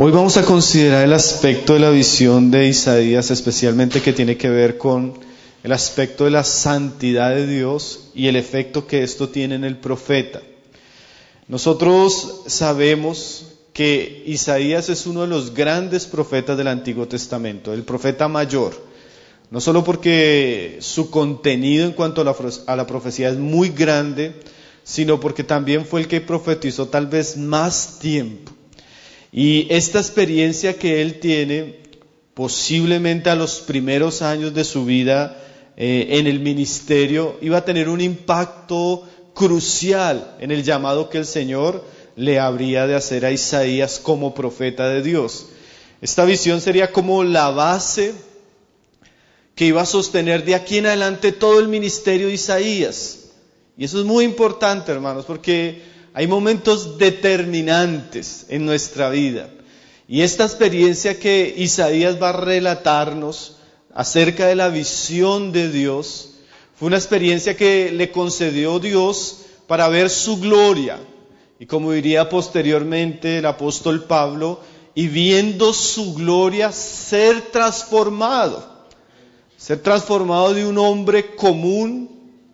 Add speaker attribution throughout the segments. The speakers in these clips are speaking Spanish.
Speaker 1: Hoy vamos a considerar el aspecto de la visión de Isaías, especialmente que tiene que ver con el aspecto de la santidad de Dios y el efecto que esto tiene en el profeta. Nosotros sabemos que Isaías es uno de los grandes profetas del Antiguo Testamento, el profeta mayor, no solo porque su contenido en cuanto a la profecía es muy grande, sino porque también fue el que profetizó tal vez más tiempo. Y esta experiencia que él tiene, posiblemente a los primeros años de su vida en el ministerio, iba a tener un impacto crucial en el llamado que el Señor le habría de hacer a Isaías como profeta de Dios. Esta visión sería como la base que iba a sostener de aquí en adelante todo el ministerio de Isaías. Y eso es muy importante, hermanos, porque hay momentos determinantes en nuestra vida. Y esta experiencia que Isaías va a relatarnos acerca de la visión de Dios, fue una experiencia que le concedió Dios para ver su gloria. Y como diría posteriormente el apóstol Pablo, y viendo su gloria ser transformado de un hombre común,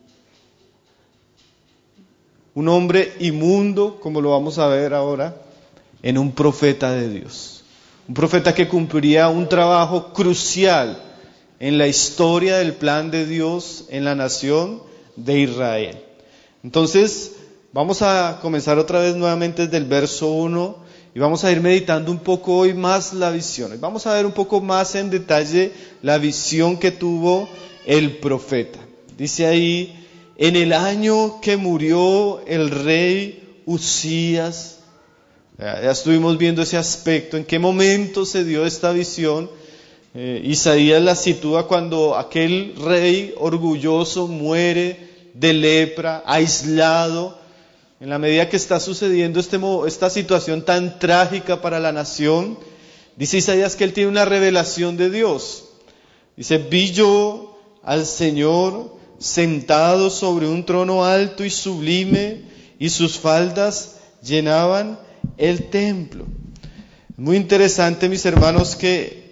Speaker 1: un hombre inmundo, como lo vamos a ver ahora, en un profeta de Dios. Un profeta que cumpliría un trabajo crucial en la historia del plan de Dios en la nación de Israel. Entonces, vamos a comenzar otra vez nuevamente desde el verso 1 y vamos a ir meditando un poco hoy más la visión. Vamos a ver un poco más en detalle la visión que tuvo el profeta. Dice ahí: en el año que murió el rey Uzías. Ya estuvimos viendo ese aspecto, en qué momento se dio esta visión. Isaías la sitúa cuando aquel rey orgulloso muere de lepra, aislado, en la medida que está sucediendo esta situación tan trágica para la nación. Dice Isaías que él tiene una revelación de Dios. Dice: vi yo al Señor sentado sobre un trono alto y sublime, y sus faldas llenaban el templo. Muy interesante, mis hermanos, que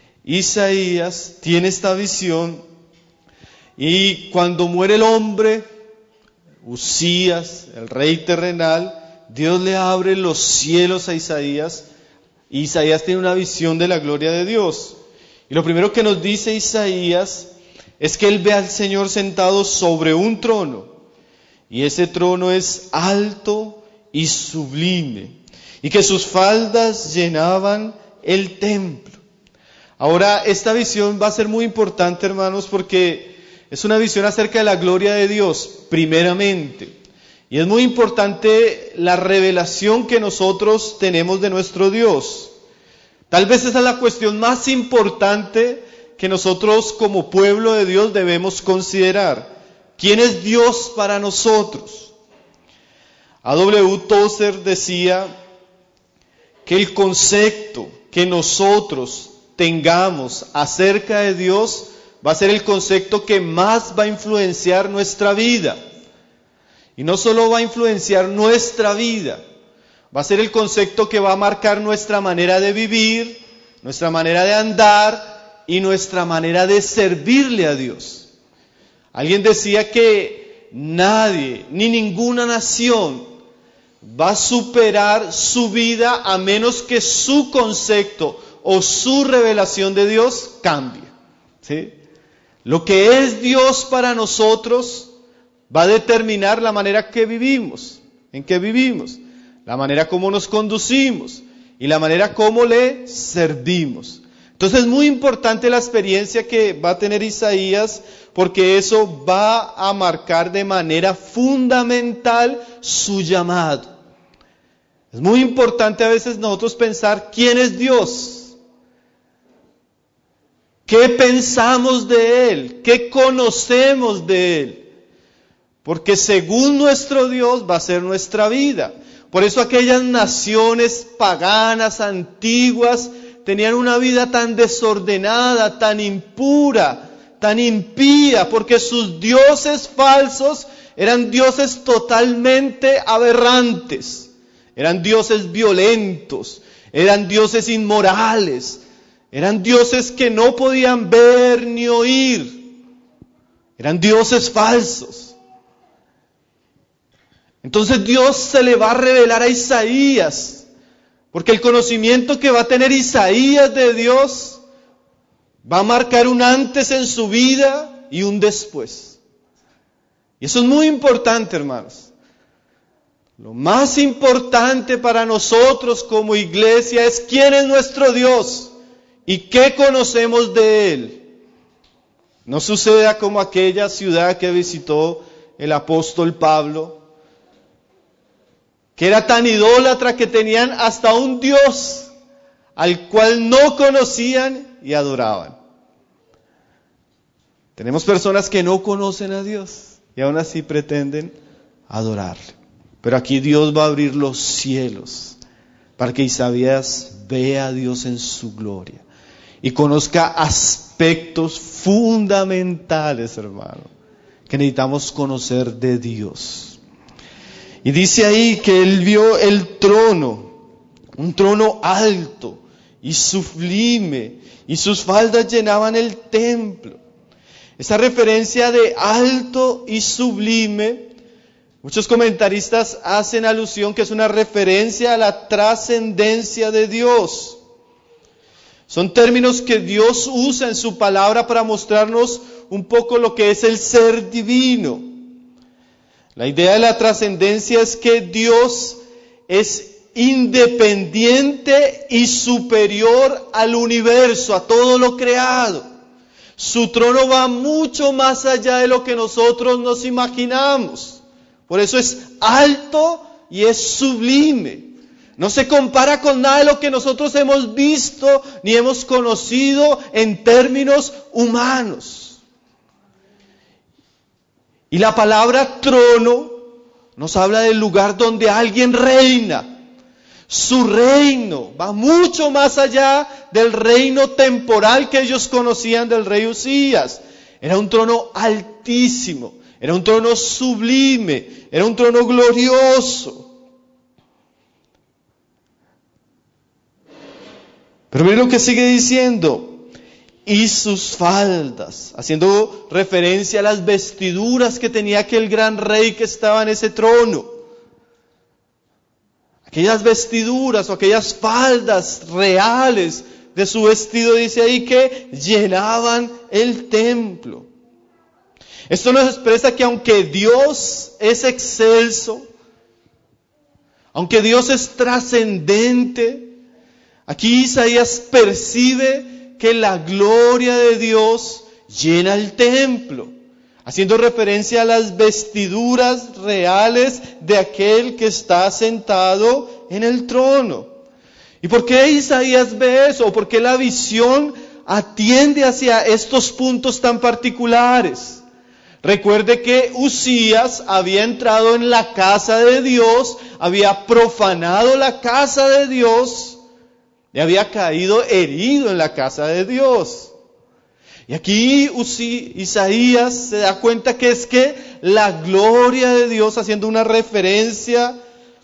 Speaker 1: Isaías tiene esta visión, y cuando muere el hombre, Uzías, el rey terrenal, Dios le abre los cielos a Isaías, y Isaías tiene una visión de la gloria de Dios. Y lo primero que nos dice Isaías es que él ve al Señor sentado sobre un trono, y ese trono es alto y sublime, y que sus faldas llenaban el templo. Ahora, esta visión va a ser muy importante, hermanos, porque es una visión acerca de la gloria de Dios, primeramente. Y es muy importante la revelación que nosotros tenemos de nuestro Dios. Tal vez esa es la cuestión más importante que nosotros como pueblo de Dios debemos considerar. ¿Quién es Dios para nosotros? A.W. Tozer decía que el concepto que nosotros tengamos acerca de Dios va a ser el concepto que más va a influenciar nuestra vida. Y no solo va a influenciar nuestra vida, va a ser el concepto que va a marcar nuestra manera de vivir, nuestra manera de andar y nuestra manera de servirle a Dios. Alguien decía que nadie, ni ninguna nación, va a superar su vida a menos que su concepto o su revelación de Dios cambie. ¿Sí? Lo que es Dios para nosotros va a determinar la manera que vivimos, en que vivimos, la manera como nos conducimos y la manera como le servimos. Entonces es muy importante la experiencia que va a tener Isaías, porque eso va a marcar de manera fundamental su llamado. Es muy importante a veces nosotros pensar quién es Dios, qué pensamos de Él, qué conocemos de Él. Porque según nuestro Dios va a ser nuestra vida. Por eso aquellas naciones paganas, antiguas, tenían una vida tan desordenada, tan impura, tan impía, porque sus dioses falsos eran dioses totalmente aberrantes, eran dioses violentos, eran dioses inmorales, eran dioses que no podían ver ni oír, eran dioses falsos. Entonces Dios se le va a revelar a Isaías, porque el conocimiento que va a tener Isaías de Dios va a marcar un antes en su vida y un después. Y eso es muy importante, hermanos. Lo más importante para nosotros como iglesia es quién es nuestro Dios y qué conocemos de Él. No suceda como aquella ciudad que visitó el apóstol Pablo, que era tan idólatra que tenían hasta un Dios al cual no conocían y adoraban. Tenemos personas que no conocen a Dios y aún así pretenden adorarle. Pero aquí Dios va a abrir los cielos para que Isaías vea a Dios en su gloria y conozca aspectos fundamentales, hermano, que necesitamos conocer de Dios. Y dice ahí que él vio el trono, un trono alto y sublime, y sus faldas llenaban el templo. Esa referencia de alto y sublime, muchos comentaristas hacen alusión que es una referencia a la trascendencia de Dios. Son términos que Dios usa en su palabra para mostrarnos un poco lo que es el ser divino. La idea de la trascendencia es que Dios es independiente y superior al universo, a todo lo creado. Su trono va mucho más allá de lo que nosotros nos imaginamos. Por eso es alto y es sublime. No se compara con nada de lo que nosotros hemos visto ni hemos conocido en términos humanos. Y la palabra trono nos habla del lugar donde alguien reina. Su reino va mucho más allá del reino temporal que ellos conocían del rey Usías. Era un trono altísimo, era un trono sublime, era un trono glorioso. Pero miren lo que sigue diciendo. Y sus faldas, haciendo referencia a las vestiduras que tenía aquel gran rey que estaba en ese trono. Aquellas vestiduras o aquellas faldas reales de su vestido, dice ahí, que llenaban el templo. Esto nos expresa que aunque Dios es excelso, aunque Dios es trascendente, aquí Isaías percibe que la gloria de Dios llena el templo, haciendo referencia a las vestiduras reales de aquel que está sentado en el trono. ¿Y por qué Isaías ve eso? ¿O por qué la visión atiende hacia estos puntos tan particulares? Recuerde que Usías había entrado en la casa de Dios, había profanado la casa de Dios, y había caído herido en la casa de Dios. Y aquí Isaías se da cuenta que es que la gloria de Dios, haciendo una referencia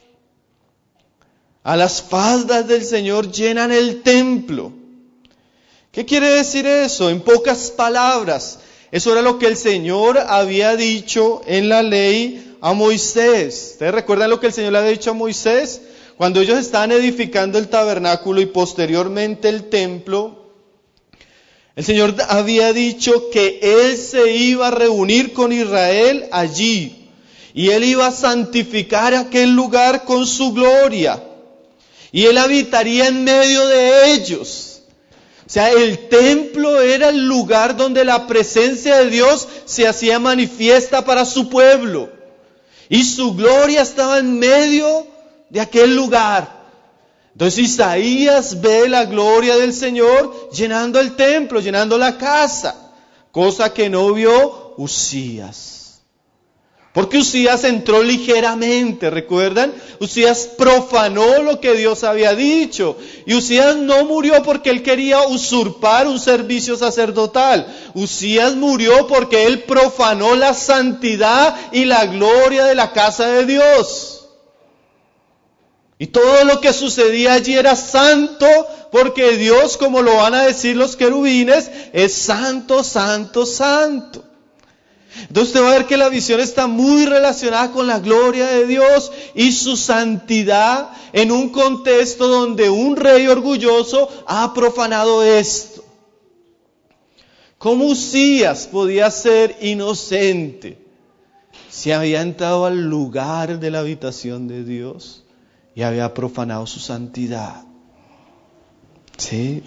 Speaker 1: a las faldas del Señor, llenan el templo. ¿Qué quiere decir eso? En pocas palabras, eso era lo que el Señor había dicho en la ley a Moisés. ¿Ustedes recuerdan lo que el Señor le había dicho a Moisés? Cuando ellos estaban edificando el tabernáculo y posteriormente el templo, el Señor había dicho que Él se iba a reunir con Israel allí y Él iba a santificar aquel lugar con su gloria y Él habitaría en medio de ellos. O sea, el templo era el lugar donde la presencia de Dios se hacía manifiesta para su pueblo y su gloria estaba en medio de aquel lugar. Entonces Isaías ve la gloria del Señor llenando el templo, llenando la casa, cosa que no vio Usías. Porque Usías entró ligeramente, ¿recuerdan? Usías profanó lo que Dios había dicho. Y Usías no murió porque él quería usurpar un servicio sacerdotal. Usías murió porque él profanó la santidad y la gloria de la casa de Dios. Y todo lo que sucedía allí era santo, porque Dios, como lo van a decir los querubines, es santo, santo, santo. Entonces usted va a ver que la visión está muy relacionada con la gloria de Dios y su santidad en un contexto donde un rey orgulloso ha profanado esto. ¿Cómo Uzías podía ser inocente si había entrado al lugar de la habitación de Dios y había profanado su santidad? ¿Sí?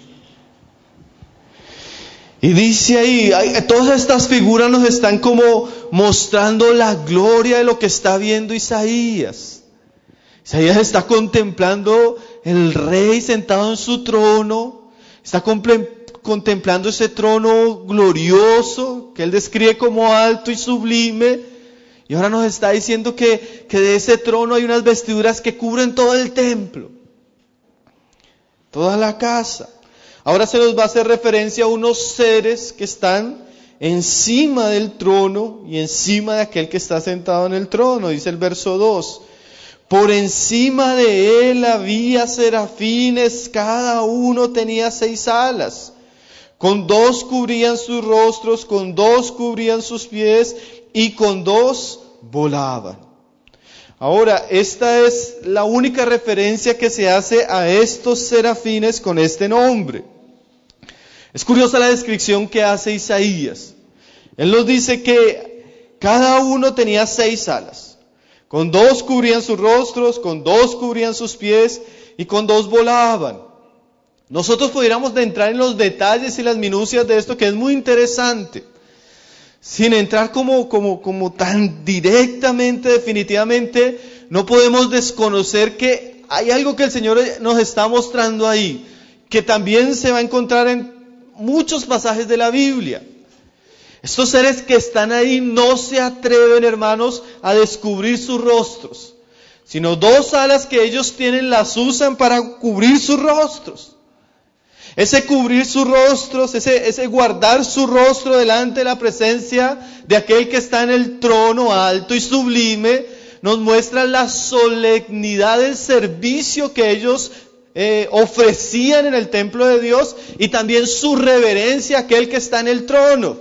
Speaker 1: Y dice ahí, todas estas figuras nos están como mostrando la gloria de lo que está viendo Isaías. Isaías está contemplando el rey sentado en su trono, está contemplando ese trono glorioso que él describe como alto y sublime. Y ahora nos está diciendo que de ese trono hay unas vestiduras que cubren todo el templo, toda la casa. Ahora se nos va a hacer referencia a unos seres que están encima del trono y encima de aquel que está sentado en el trono. Dice el verso 2. Por encima de él había serafines, cada uno tenía 6 alas. Con 2 cubrían sus rostros, con 2 cubrían sus pies y con 2 volaban. Ahora, esta es la única referencia que se hace a estos serafines con este nombre. Es curiosa la descripción que hace Isaías. Él nos dice que cada uno tenía 6 alas. Con 2 cubrían sus rostros, con 2 cubrían sus pies y con 2 volaban. Nosotros pudiéramos entrar en los detalles y las minucias de esto, que es muy interesante, sin entrar como tan directamente, definitivamente, no podemos desconocer que hay algo que el Señor nos está mostrando ahí, que también se va a encontrar en muchos pasajes de la Biblia. Estos seres que están ahí no se atreven, hermanos, a descubrir sus rostros, sino 2 alas que ellos tienen las usan para cubrir sus rostros. Ese cubrir sus rostros, ese guardar su rostro delante de la presencia de aquel que está en el trono alto y sublime, nos muestra la solemnidad del servicio que ellos ofrecían en el templo de Dios y también su reverencia a aquel que está en el trono.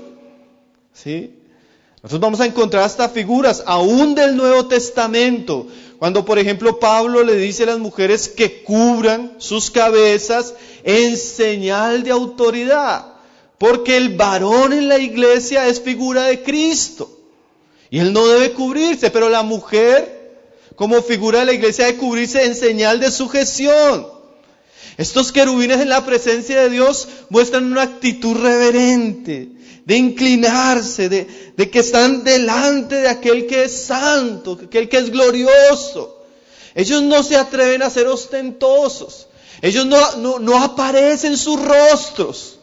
Speaker 1: ¿Sí? Nosotros vamos a encontrar hasta figuras, aún del Nuevo Testamento, cuando por ejemplo Pablo le dice a las mujeres que cubran sus cabezas en señal de autoridad, porque el varón en la iglesia es figura de Cristo y él no debe cubrirse, pero la mujer como figura de la iglesia debe cubrirse en señal de sujeción. Estos querubines en la presencia de Dios muestran una actitud reverente, de inclinarse, de que están delante de aquel que es santo, aquel que es glorioso. Ellos no se atreven a ser ostentosos. Ellos no aparecen sus rostros.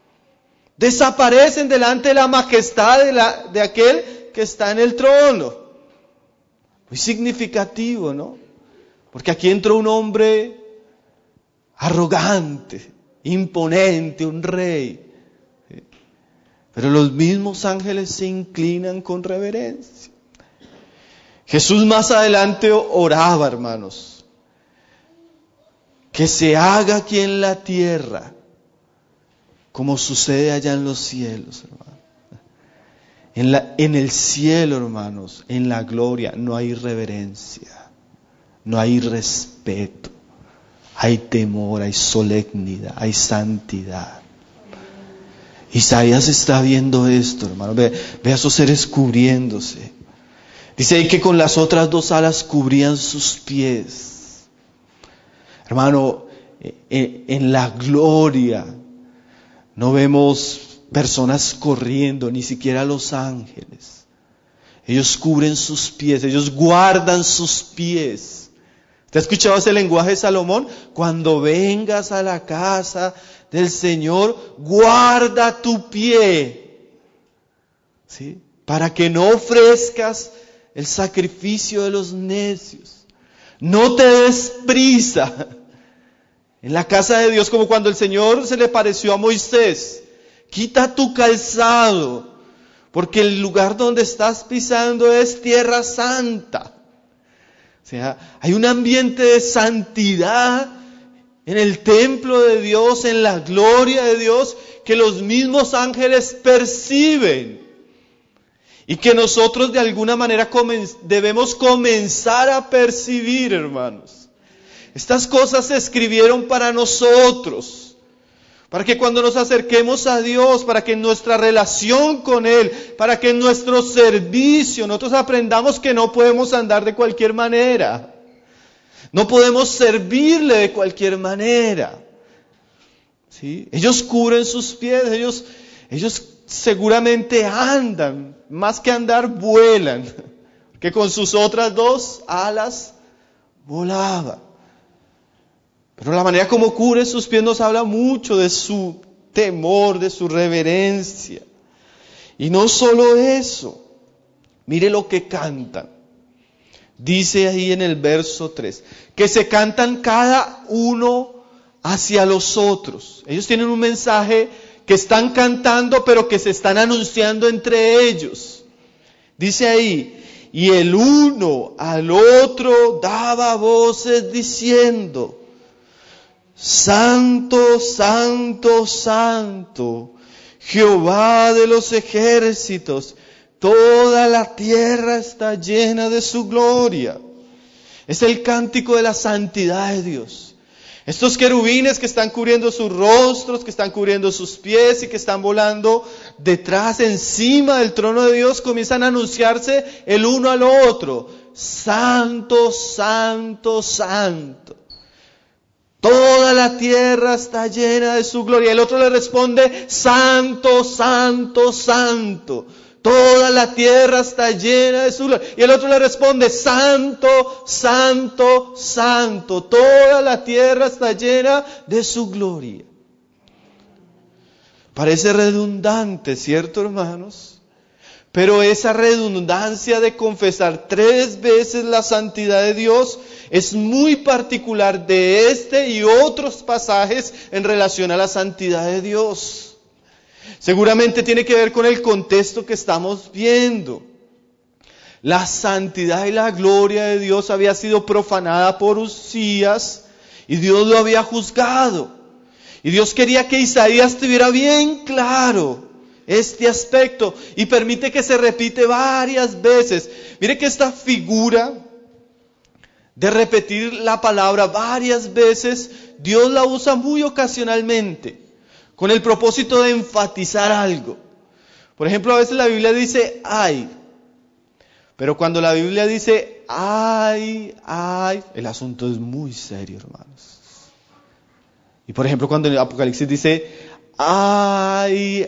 Speaker 1: Desaparecen delante de la majestad de aquel que está en el trono. Muy significativo, ¿no? Porque aquí entró un hombre arrogante, imponente, un rey. Pero los mismos ángeles se inclinan con reverencia. Jesús más adelante oraba, hermanos, que se haga aquí en la tierra como sucede allá en los cielos, hermano. En el cielo, hermanos, en la gloria, no hay reverencia, no hay respeto, hay temor, hay solemnidad, hay santidad. Isaías está viendo esto, hermano. Ve a esos seres cubriéndose. Dice ahí que con las otras 2 alas cubrían sus pies. Hermano, en la gloria no vemos personas corriendo, ni siquiera los ángeles. Ellos cubren sus pies, ellos guardan sus pies. ¿Te has escuchado ese lenguaje de Salomón? Cuando vengas a la casa del Señor, guarda tu pie, ¿sí? Para que no ofrezcas el sacrificio de los necios. No te des prisa. En la casa de Dios, como cuando el Señor se le pareció a Moisés, quita tu calzado, porque el lugar donde estás pisando es tierra santa. O sea, hay un ambiente de santidad en el templo de Dios, en la gloria de Dios, que los mismos ángeles perciben. Y que nosotros de alguna manera debemos comenzar a percibir, hermanos. Estas cosas se escribieron para nosotros, para que cuando nos acerquemos a Dios, para que en nuestra relación con Él, para que en nuestro servicio nosotros aprendamos que no podemos andar de cualquier manera. No podemos servirle de cualquier manera. ¿Sí? Ellos cubren sus pies, ellos seguramente andan, más que andar vuelan, que con sus otras dos alas volaba. Pero la manera como cubre sus pies nos habla mucho de su temor, de su reverencia. Y no solo eso, mire lo que cantan. Dice ahí en el verso 3, que se cantan cada uno hacia los otros. Ellos tienen un mensaje que están cantando, pero que se están anunciando entre ellos. Dice ahí, y el uno al otro daba voces diciendo, Santo, Santo, Santo, Jehová de los ejércitos, toda la tierra está llena de su gloria. Es el cántico de la santidad de Dios. Estos querubines que están cubriendo sus rostros, que están cubriendo sus pies y que están volando detrás, encima del trono de Dios, comienzan a anunciarse el uno al otro. Santo, Santo, Santo. Toda la tierra está llena de su gloria. El otro le responde, Santo, Santo, Santo. Toda la tierra está llena de su gloria. Y el otro le responde, Santo, Santo, Santo. Toda la tierra está llena de su gloria. Parece redundante, ¿cierto, hermanos? Pero esa redundancia de confesar 3 veces la santidad de Dios es muy particular de este y otros pasajes en relación a la santidad de Dios. Seguramente tiene que ver con el contexto que estamos viendo. La santidad y la gloria de Dios había sido profanada por Uzías y Dios lo había juzgado. Y Dios quería que Isaías tuviera bien claro este aspecto y permite que se repite varias veces. Mire que esta figura de repetir la palabra varias veces, Dios la usa muy ocasionalmente, con el propósito de enfatizar algo. Por ejemplo, a veces la Biblia dice ay, pero cuando la Biblia dice ay, el asunto es muy serio, hermanos. Y por ejemplo, cuando el Apocalipsis dice ay,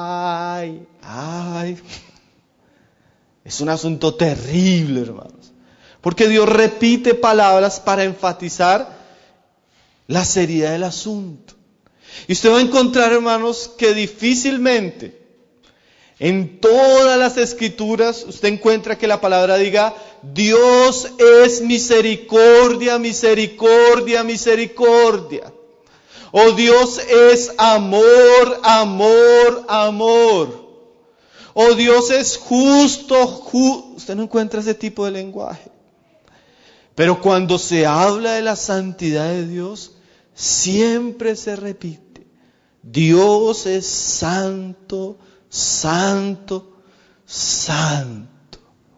Speaker 1: es un asunto terrible, hermanos. Porque Dios repite palabras para enfatizar la seriedad del asunto. Y usted va a encontrar, hermanos, que difícilmente en todas las escrituras usted encuentra que la palabra diga Dios es misericordia, misericordia, misericordia. O Dios es amor, amor, amor. O Dios es justo, Usted no encuentra ese tipo de lenguaje. Pero cuando se habla de la santidad de Dios, siempre se repite. Dios es santo, santo, santo.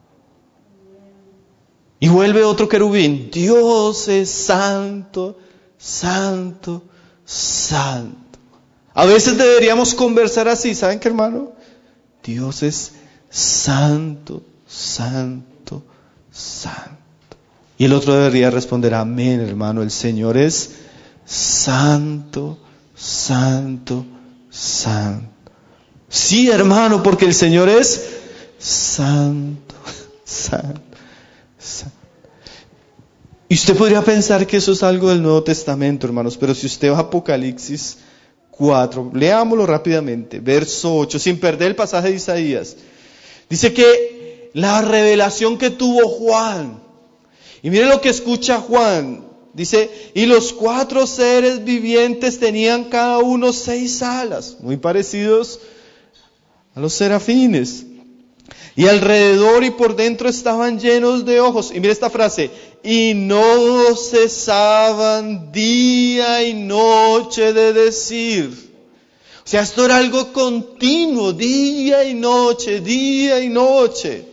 Speaker 1: Y vuelve otro querubín. Dios es santo, santo, santo. A veces deberíamos conversar así, ¿saben qué, hermano? Dios es santo, santo, santo. Y el otro debería responder, amén, hermano, el Señor es santo, santo, santo. Sí, hermano, porque el Señor es santo, santo, santo. Y usted podría pensar que eso es algo del Nuevo Testamento, hermanos, pero si usted va a Apocalipsis 4, leámoslo rápidamente, verso 8, sin perder el pasaje de Isaías. Dice que la revelación que tuvo Juan, y mire lo que escucha Juan, dice, y los 4 seres vivientes tenían cada uno 6 alas, muy parecidos a los serafines. Y alrededor y por dentro estaban llenos de ojos. Y mira esta frase, y no cesaban día y noche de decir. O sea, esto era algo continuo, día y noche, día y noche.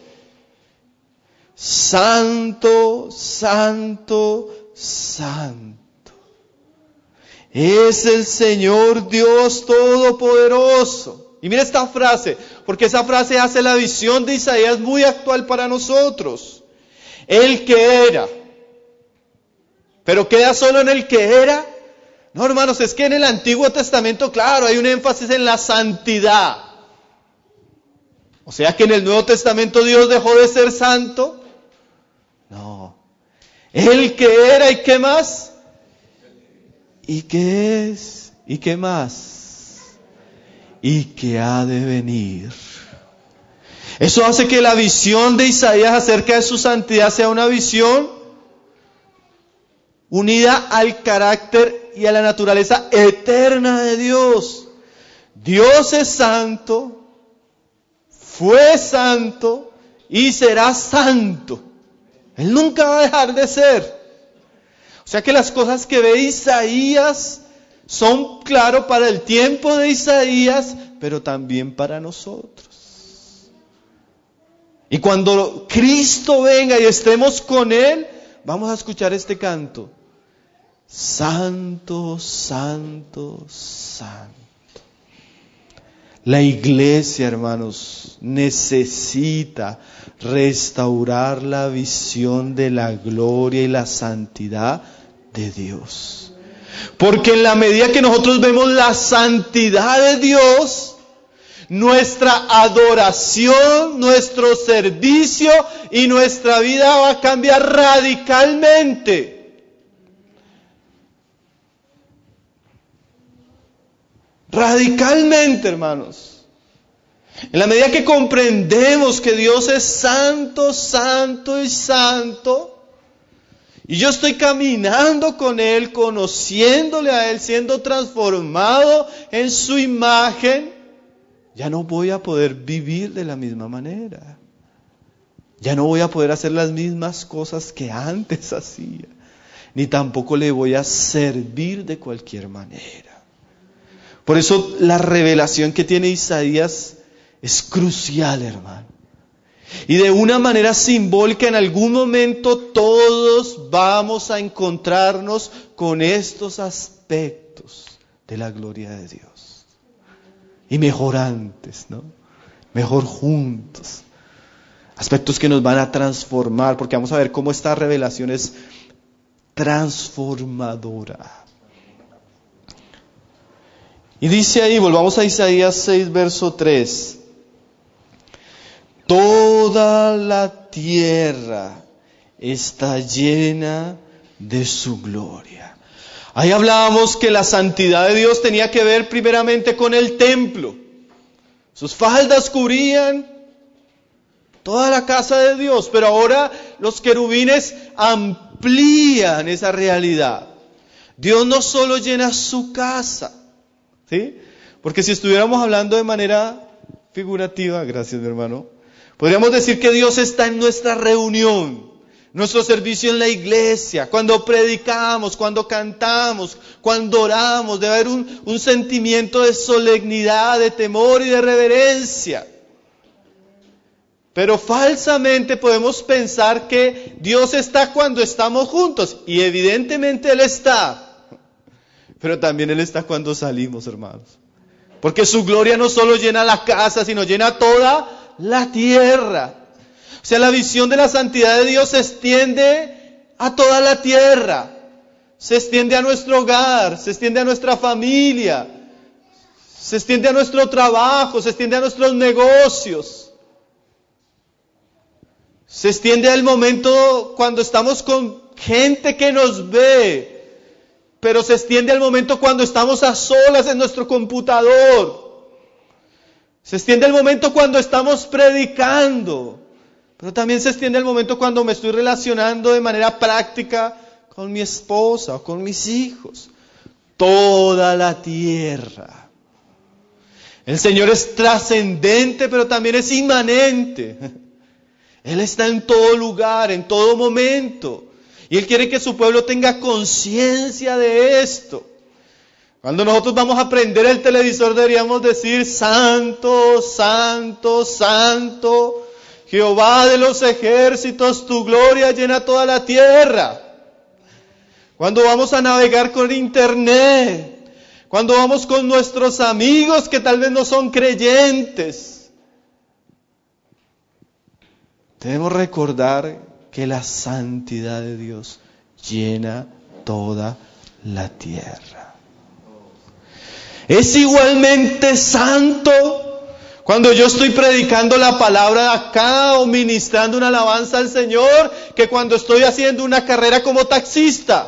Speaker 1: Santo, santo, santo. Es el Señor Dios Todopoderoso. Y mira esta frase, porque esa frase hace la visión de Isaías muy actual para nosotros. El que era. ¿Pero queda solo en el que era? No, hermanos, es que en el Antiguo Testamento, claro, hay un énfasis en la santidad. O sea que en el Nuevo Testamento Dios dejó de ser santo. No. El que era y qué más. ¿Y qué es? ¿Y qué más? Y que ha de venir. Eso hace que la visión de Isaías acerca de su santidad sea una visión unida al carácter y a la naturaleza eterna de Dios. Dios es santo, fue santo y será santo. Él nunca va a dejar de ser. O sea que las cosas que ve Isaías son, claro, para el tiempo de Isaías, pero también para nosotros. Y cuando Cristo venga y estemos con Él, vamos a escuchar este canto. Santo, santo, santo. La iglesia, hermanos, necesita restaurar la visión de la gloria y la santidad de Dios. Porque en la medida que nosotros vemos la santidad de Dios, nuestra adoración, nuestro servicio y nuestra vida va a cambiar radicalmente. Radicalmente, hermanos. En la medida que comprendemos que Dios es santo, santo y santo, y yo estoy caminando con Él, conociéndole a Él, siendo transformado en su imagen, ya no voy a poder vivir de la misma manera. Ya no voy a poder hacer las mismas cosas que antes hacía, ni tampoco le voy a servir de cualquier manera. Por eso la revelación que tiene Isaías es crucial, hermano. Y de una manera simbólica, en algún momento todos vamos a encontrarnos con estos aspectos de la gloria de Dios. Y mejor antes, ¿no? Mejor juntos. Aspectos que nos van a transformar, porque vamos a ver cómo esta revelación es transformadora. Y dice ahí, volvamos a Isaías 6, verso 3. Toda la tierra está llena de su gloria. Ahí hablábamos que la santidad de Dios tenía que ver primeramente con el templo. Sus faldas cubrían toda la casa de Dios, pero ahora los querubines amplían esa realidad. Dios no solo llena su casa, ¿sí? Porque si estuviéramos hablando de manera figurativa, gracias mi hermano, podríamos decir que Dios está en nuestra reunión, nuestro servicio en la iglesia, cuando predicamos, cuando cantamos, cuando oramos, debe haber un sentimiento de solemnidad, de temor y de reverencia. Pero falsamente podemos pensar que Dios está cuando estamos juntos, y evidentemente Él está, pero también Él está cuando salimos, hermanos. Porque su gloria no solo llena la casa, sino llena toda la tierra. O sea, la visión de la santidad de Dios se extiende a toda la tierra. Se extiende a nuestro hogar, se extiende a nuestra familia, se extiende a nuestro trabajo, se extiende a nuestros negocios. Se extiende al momento cuando estamos con gente que nos ve, pero se extiende al momento cuando estamos a solas en nuestro computador. Se extiende al momento cuando estamos predicando, pero también se extiende al momento cuando me estoy relacionando de manera práctica con mi esposa o con mis hijos. Toda la tierra. El Señor es trascendente, pero también es inmanente. Él está en todo lugar, en todo momento. Y Él quiere que su pueblo tenga conciencia de esto. Cuando nosotros vamos a prender el televisor deberíamos decir: Santo, Santo, Santo, Jehová de los ejércitos, tu gloria llena toda la tierra. Cuando vamos a navegar con internet, cuando vamos con nuestros amigos que tal vez no son creyentes, debemos recordar que la santidad de Dios llena toda la tierra. Es igualmente santo cuando yo estoy predicando la palabra de acá o ministrando una alabanza al Señor que cuando estoy haciendo una carrera como taxista.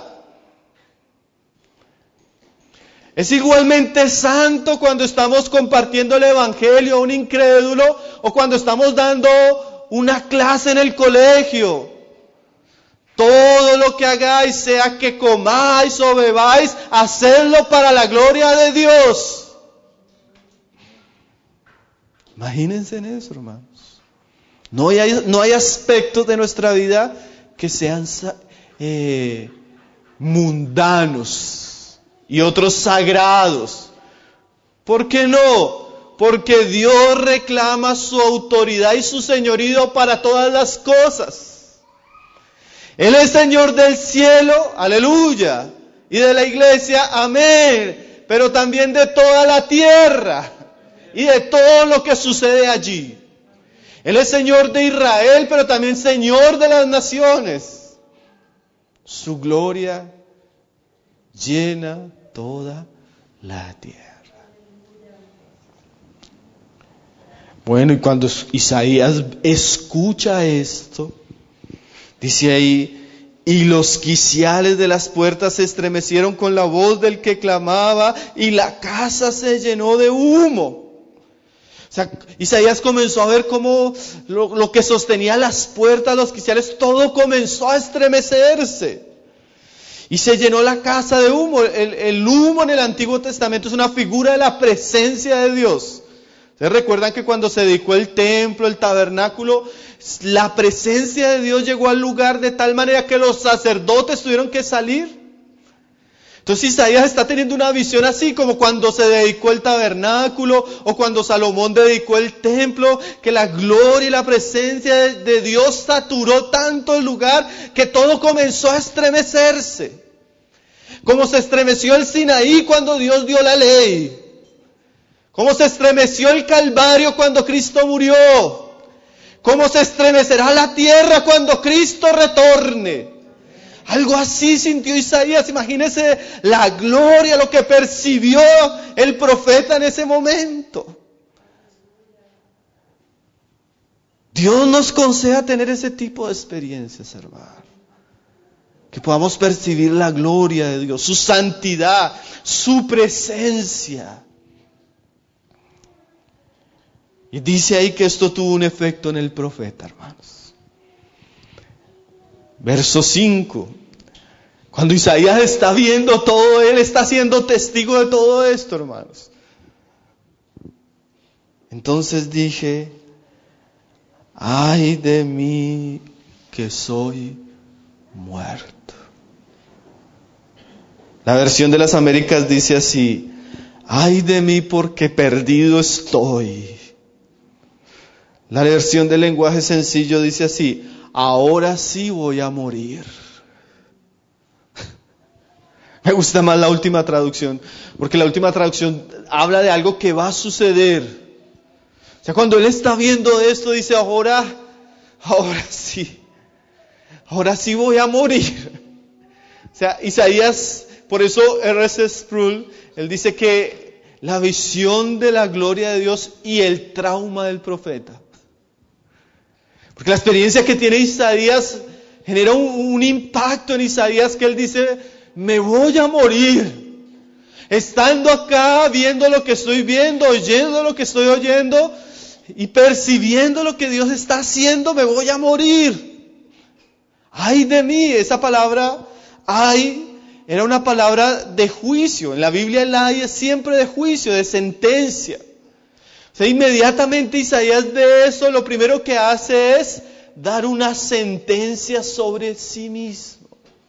Speaker 1: Es igualmente santo cuando estamos compartiendo el evangelio a un incrédulo o cuando estamos dando una clase en el colegio. Todo lo que hagáis, sea que comáis o bebáis, hacedlo para la gloria de Dios. Imagínense en eso, hermanos. No hay aspectos de nuestra vida que sean mundanos y otros sagrados. ¿Por qué no? Porque Dios reclama su autoridad y su señorío para todas las cosas. Él es Señor del cielo, aleluya, y de la iglesia, amén, pero también de toda la tierra y de todo lo que sucede allí. Él es Señor de Israel, pero también Señor de las naciones. Su gloria llena toda la tierra. Bueno, y cuando Isaías escucha esto, dice ahí: y los quiciales de las puertas se estremecieron con la voz del que clamaba, y la casa se llenó de humo. O sea, Isaías comenzó a ver cómo lo que sostenía las puertas, los quiciales, todo comenzó a estremecerse. Y se llenó la casa de humo. El humo en el Antiguo Testamento es una figura de la presencia de Dios. ¿Ustedes recuerdan que cuando se dedicó el templo, el tabernáculo, la presencia de Dios llegó al lugar de tal manera que los sacerdotes tuvieron que salir? Entonces Isaías está teniendo una visión así, como cuando se dedicó el tabernáculo o cuando Salomón dedicó el templo, que la gloria y la presencia de Dios saturó tanto el lugar que todo comenzó a estremecerse. Como se estremeció el Sinaí cuando Dios dio la ley. Como se estremeció el Calvario cuando Cristo murió. Como se estremecerá la tierra cuando Cristo retorne. Algo así sintió Isaías. Imagínese la gloria, lo que percibió el profeta en ese momento. Dios nos conceda tener ese tipo de experiencias, hermano. Que podamos percibir la gloria de Dios, su santidad, su presencia. Y dice ahí que esto tuvo un efecto en el profeta, hermanos. Verso 5. Cuando Isaías está viendo todo, él está siendo testigo de todo esto, hermanos. Entonces dije: ay de mí que soy muerto. La versión de las Américas dice así: ay de mí porque perdido estoy. La versión del lenguaje sencillo dice así: ahora sí voy a morir. Me gusta más la última traducción, porque la última traducción habla de algo que va a suceder. O sea, cuando él está viendo esto, dice: ahora sí voy a morir. O sea, Isaías, por eso R.C. Sproul, él dice que la visión de la gloria de Dios y el trauma del profeta. Porque la experiencia que tiene Isaías genera un impacto en Isaías, que él dice: me voy a morir. Estando acá, viendo lo que estoy viendo, oyendo lo que estoy oyendo y percibiendo lo que Dios está haciendo, me voy a morir. Ay de mí, esa palabra, ay, era una palabra de juicio. En la Biblia el ay es siempre de juicio, de sentencia. O sea, inmediatamente Isaías de eso, lo primero que hace es dar una sentencia sobre sí mismo.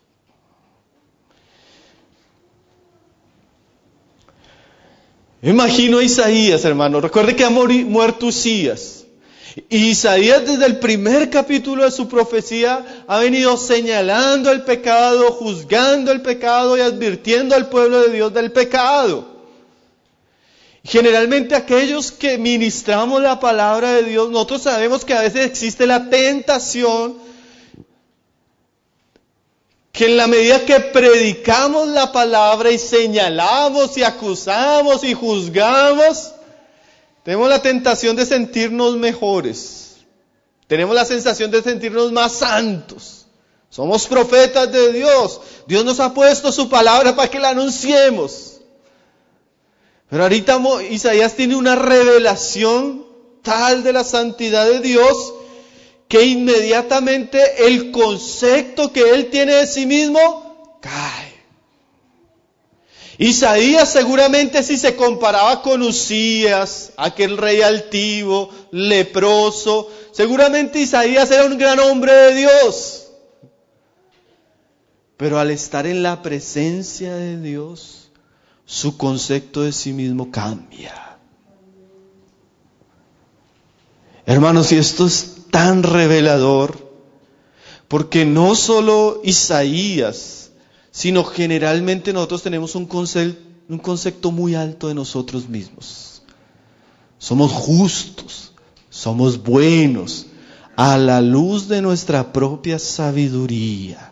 Speaker 1: Imagino a Isaías, hermano. Recuerde que ha muerto Usías. Y Isaías desde el primer capítulo de su profecía ha venido señalando el pecado, juzgando el pecado y advirtiendo al pueblo de Dios del pecado. Generalmente aquellos que ministramos la palabra de Dios, nosotros sabemos que a veces existe la tentación que en la medida que predicamos la palabra y señalamos y acusamos y juzgamos, tenemos la tentación de sentirnos mejores. Tenemos la sensación de sentirnos más santos. Somos profetas de Dios. Dios nos ha puesto su palabra para que la anunciemos. Pero ahorita Isaías tiene una revelación tal de la santidad de Dios que inmediatamente el concepto que él tiene de sí mismo cae. Isaías seguramente si se comparaba con Usías, aquel rey altivo, leproso, seguramente Isaías era un gran hombre de Dios. Pero al estar en la presencia de Dios, su concepto de sí mismo cambia. Hermanos, y esto es tan revelador, porque no solo Isaías, sino generalmente nosotros tenemos un concepto muy alto de nosotros mismos. Somos justos, somos buenos, a la luz de nuestra propia sabiduría.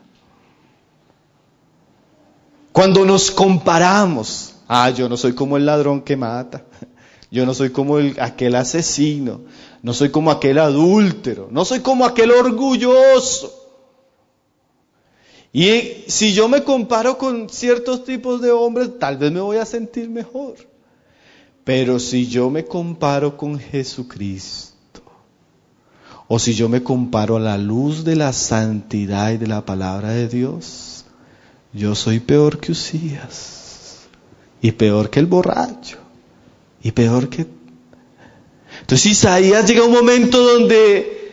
Speaker 1: Cuando nos comparamos, yo no soy como el ladrón que mata, yo no soy como aquel asesino, no soy como aquel adúltero, no soy como aquel orgulloso. Y si yo me comparo con ciertos tipos de hombres, tal vez me voy a sentir mejor. Pero si yo me comparo con Jesucristo, o si yo me comparo a la luz de la santidad y de la palabra de Dios, yo soy peor que Usías, y peor que el borracho, y peor que... Entonces Isaías llega a un momento donde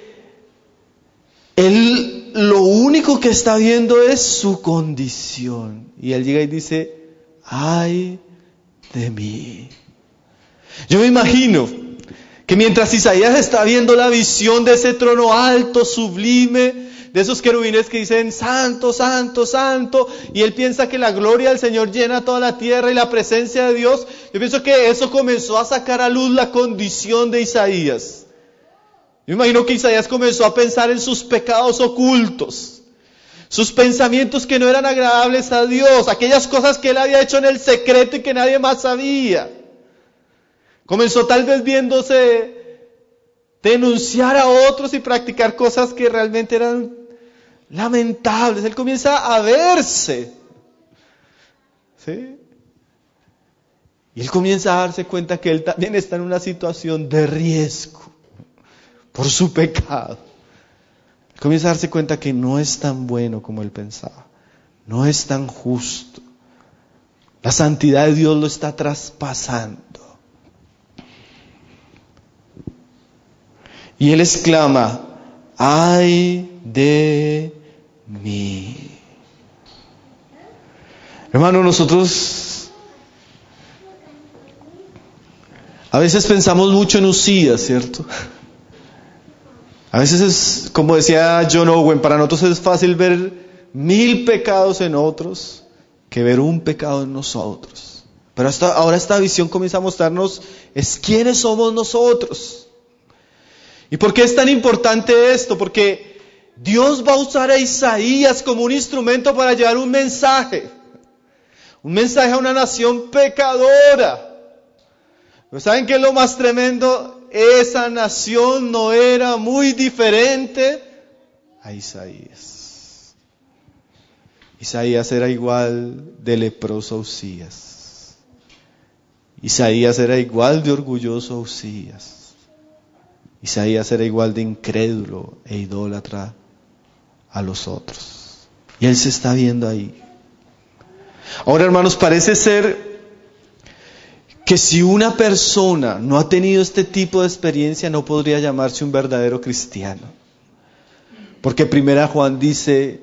Speaker 1: él lo único que está viendo es su condición. Y él llega y dice, ay de mí. Yo me imagino que mientras Isaías está viendo la visión de ese trono alto, sublime, de esos querubines que dicen santo, santo, santo, y él piensa que la gloria del Señor llena toda la tierra y la presencia de Dios, yo pienso que eso comenzó a sacar a luz la condición de Isaías. Yo imagino que Isaías comenzó a pensar en sus pecados ocultos, sus pensamientos que no eran agradables a Dios, aquellas cosas que él había hecho en el secreto y que nadie más sabía. Comenzó tal vez viéndose denunciar a otros y practicar cosas que realmente eran lamentables. Él comienza a verse, ¿sí? Y él comienza a darse cuenta que él también está en una situación de riesgo por su pecado. Él comienza a darse cuenta que no es tan bueno como él pensaba, no es tan justo. La santidad de Dios lo está traspasando. Y él exclama, ay de mí. Hermano, nosotros a veces pensamos mucho en Usías, ¿cierto? A veces es, como decía John Owen, para nosotros es fácil ver 1000 pecados en otros que ver un pecado en nosotros. Pero ahora esta visión comienza a mostrarnos es quiénes somos nosotros. ¿Y por qué es tan importante esto? Porque Dios va a usar a Isaías como un instrumento para llevar un mensaje a una nación pecadora. ¿Pero saben qué es lo más tremendo? Esa nación no era muy diferente a Isaías. Isaías era igual de leproso a Usías. Isaías era igual de orgulloso a Usías. Isaías era igual de incrédulo e idólatra a los otros. Y él se está viendo ahí. Ahora, hermanos, parece ser que si una persona no ha tenido este tipo de experiencia no podría llamarse un verdadero cristiano. Porque 1 Juan dice,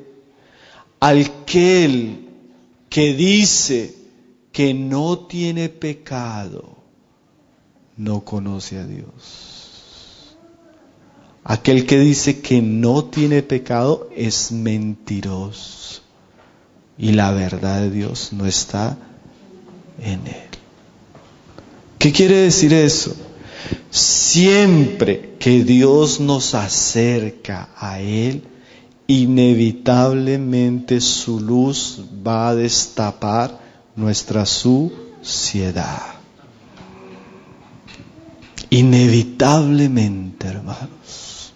Speaker 1: aquel que dice que no tiene pecado, no conoce a Dios. Aquel que dice que no tiene pecado es mentiroso. Y la verdad de Dios no está en él. ¿Qué quiere decir eso? Siempre que Dios nos acerca a Él, inevitablemente su luz va a destapar nuestra suciedad. Inevitablemente, hermanos.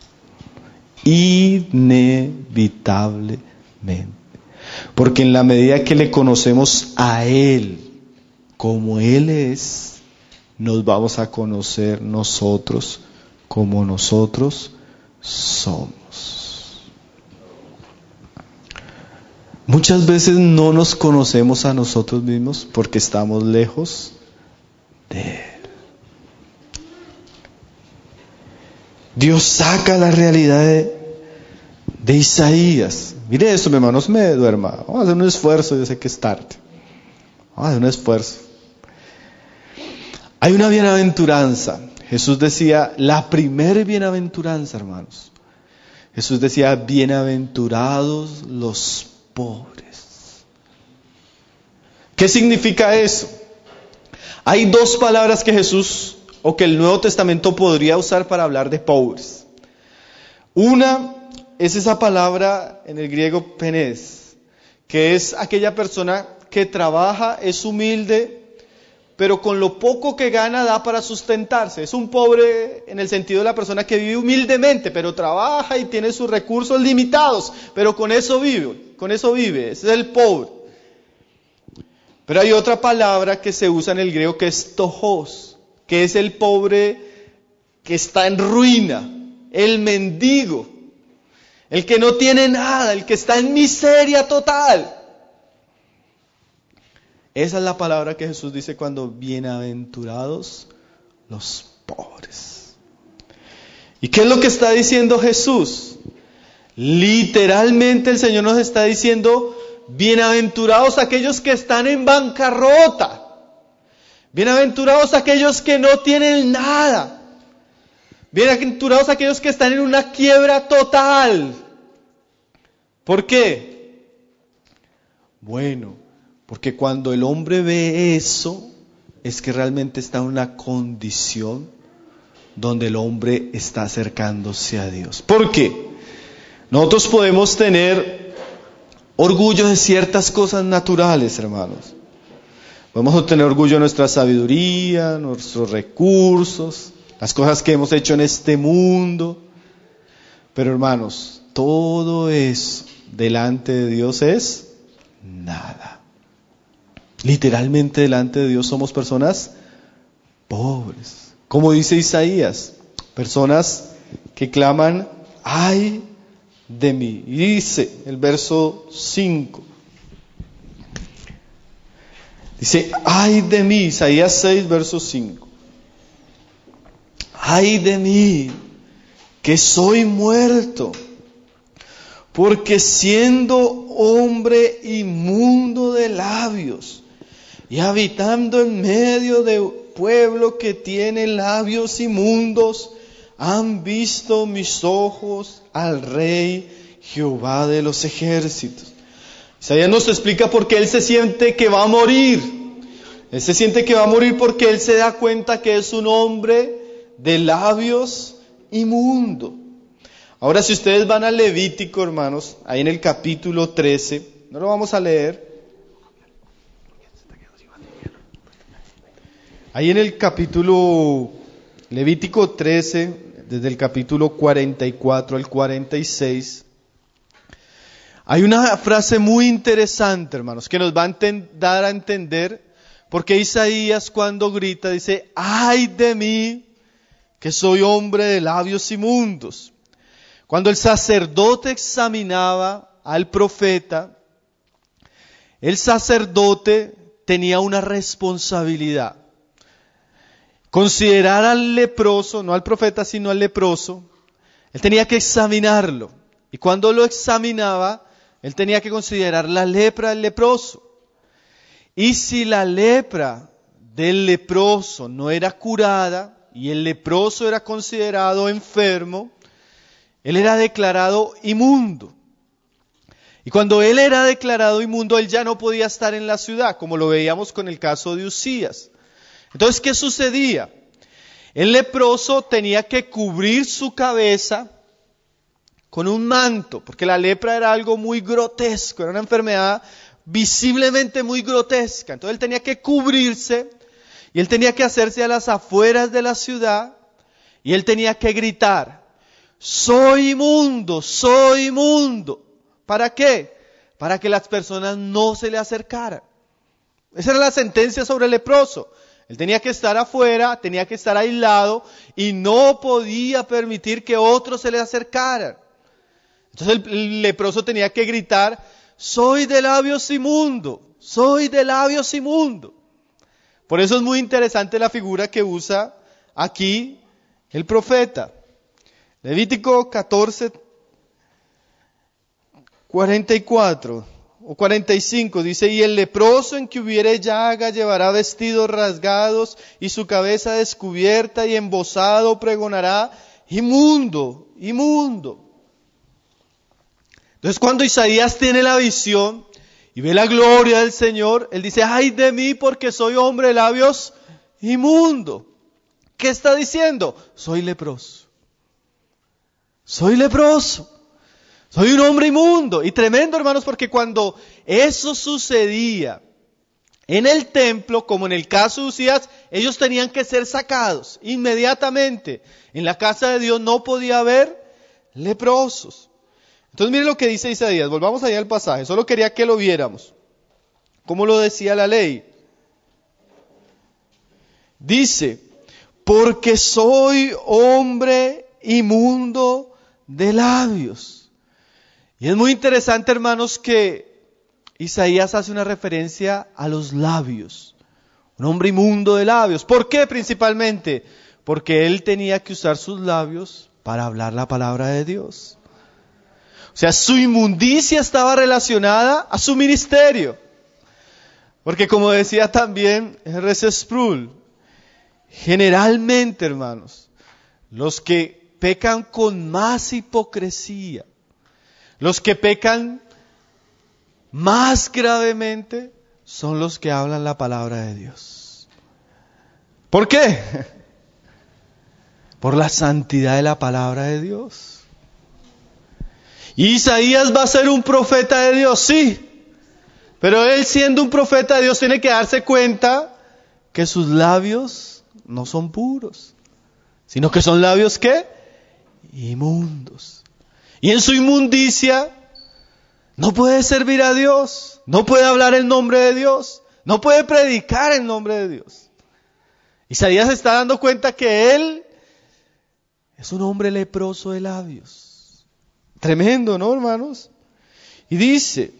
Speaker 1: Inevitablemente. Porque en la medida que le conocemos a Él como Él es, nos vamos a conocer nosotros como nosotros somos. Muchas veces no nos conocemos a nosotros mismos porque estamos lejos de Él. Dios saca la realidad de Isaías. Mire eso, mi hermano, no se me duerma. Vamos a hacer un esfuerzo, yo sé que es tarde. Vamos a hacer un esfuerzo. Hay una bienaventuranza. Jesús decía, la primer bienaventuranza, hermanos. Jesús decía, bienaventurados los pobres. ¿Qué significa eso? Hay dos palabras que Jesús o que el Nuevo Testamento podría usar para hablar de pobres. Una es esa palabra en el griego penes, que es aquella persona que trabaja, es humilde, pero con lo poco que gana da para sustentarse. Es un pobre en el sentido de la persona que vive humildemente, pero trabaja y tiene sus recursos limitados, pero con eso vive, ese es el pobre. Pero hay otra palabra que se usa en el griego que es tojos, que es el pobre que está en ruina, el mendigo, el que no tiene nada, el que está en miseria total. Esa es la palabra que Jesús dice cuando bienaventurados los pobres. ¿Y qué es lo que está diciendo Jesús? Literalmente el Señor nos está diciendo, bienaventurados aquellos que están en bancarrota. Bienaventurados aquellos que no tienen nada. Bienaventurados aquellos que están en una quiebra total. ¿Por qué? Bueno, porque cuando el hombre ve eso, es que realmente está en una condición donde el hombre está acercándose a Dios. ¿Por qué? Nosotros podemos tener orgullo de ciertas cosas naturales, hermanos. Podemos tener orgullo de nuestra sabiduría, nuestros recursos, las cosas que hemos hecho en este mundo. Pero hermanos, todo eso delante de Dios es nada. Literalmente delante de Dios somos personas pobres. Como dice Isaías, personas que claman, ¡ay de mí! Y dice el verso 5. Dice, ¡ay de mí! Isaías 6, verso 5. ¡Ay de mí! Que soy muerto. Porque siendo hombre inmundo de labios, y habitando en medio de pueblo que tiene labios inmundos, han visto mis ojos al Rey Jehová de los ejércitos. Isaías nos explica por qué él se siente que va a morir. Él se siente que va a morir porque él se da cuenta que es un hombre de labios inmundos. Ahora, si ustedes van al Levítico, hermanos, ahí en el capítulo 13, no lo vamos a leer. Ahí en el capítulo Levítico 13, desde el capítulo 44 al 46, hay una frase muy interesante, hermanos, que nos va a dar a entender por qué Isaías cuando grita dice, ¡ay de mí, que soy hombre de labios inmundos! Cuando el sacerdote examinaba al profeta, el sacerdote tenía una responsabilidad. considerar al leproso, no al profeta, sino al leproso, él tenía que examinarlo. Y cuando lo examinaba, él tenía que considerar la lepra del leproso. Y si la lepra del leproso no era curada y el leproso era considerado enfermo, él era declarado inmundo. Y cuando él era declarado inmundo, él ya no podía estar en la ciudad, como lo veíamos con el caso de Uzías. Entonces, ¿qué sucedía? El leproso tenía que cubrir su cabeza con un manto, porque la lepra era algo muy grotesco, era una enfermedad visiblemente muy grotesca. Entonces él tenía que cubrirse y él tenía que hacerse a las afueras de la ciudad y él tenía que gritar: soy inmundo, soy inmundo. ¿Para qué? Para que las personas no se le acercaran. Esa era la sentencia sobre el leproso. Él tenía que estar afuera, tenía que estar aislado y no podía permitir que otros se le acercaran. Entonces el leproso tenía que gritar: soy de labios inmundo, soy de labios inmundo. Por eso es muy interesante la figura que usa aquí el profeta. Levítico 14, 44 o 45 dice: y el leproso en que hubiere llaga llevará vestidos rasgados y su cabeza descubierta y embozado pregonará: inmundo, inmundo. Entonces cuando Isaías tiene la visión y ve la gloria del Señor, él dice: ay de mí porque soy hombre de labios inmundo. ¿Qué está diciendo? Soy leproso. Soy leproso. Soy un hombre inmundo. Y tremendo, hermanos, porque cuando eso sucedía en el templo, como en el caso de Uzías, ellos tenían que ser sacados inmediatamente. En la casa de Dios no podía haber leprosos. Entonces miren lo que dice Isaías, volvamos allá al pasaje, solo quería que lo viéramos, como lo decía la ley. Dice: porque soy hombre inmundo de labios. Y es muy interesante, hermanos, que Isaías hace una referencia a los labios, un hombre inmundo de labios. ¿Por qué principalmente? Porque él tenía que usar sus labios para hablar la palabra de Dios. O sea, su inmundicia estaba relacionada a su ministerio. Porque como decía también R.C. Sproul, generalmente, hermanos, los que pecan con más hipocresía, los que pecan más gravemente, son los que hablan la palabra de Dios. ¿Por qué? Por la santidad de la palabra de Dios. Isaías va a ser un profeta de Dios, sí, pero él siendo un profeta de Dios tiene que darse cuenta que sus labios no son puros, sino que son labios ¿qué? Inmundos. Y en su inmundicia no puede servir a Dios, no puede hablar el nombre de Dios, no puede predicar el nombre de Dios. Isaías se está dando cuenta que él es un hombre leproso de labios. Tremendo, ¿no, hermanos? Y dice: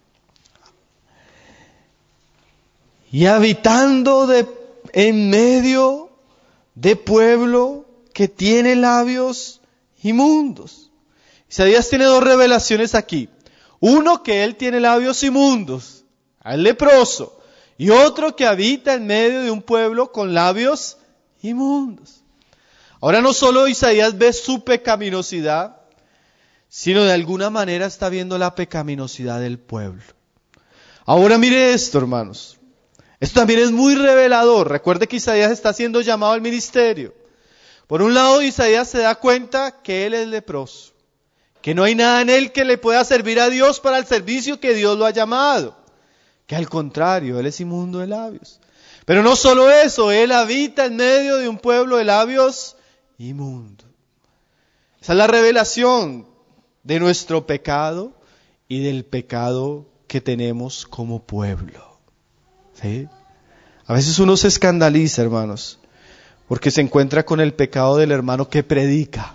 Speaker 1: y habitando en medio de pueblo que tiene labios inmundos. Isaías tiene dos revelaciones aquí. Uno, que él tiene labios inmundos, al leproso. Y otro, que habita en medio de un pueblo con labios inmundos. Ahora no solo Isaías ve su pecaminosidad, sino de alguna manera está viendo la pecaminosidad del pueblo. Ahora mire esto, hermanos. Esto también es muy revelador. Recuerde que Isaías está siendo llamado al ministerio. Por un lado, Isaías se da cuenta que él es leproso, que no hay nada en él que le pueda servir a Dios para el servicio que Dios lo ha llamado, que al contrario, él es inmundo de labios. Pero no solo eso, él habita en medio de un pueblo de labios inmundos. Esa es la revelación de nuestro pecado y del pecado que tenemos como pueblo. ¿Sí? A veces uno se escandaliza, hermanos, porque se encuentra con el pecado del hermano que predica.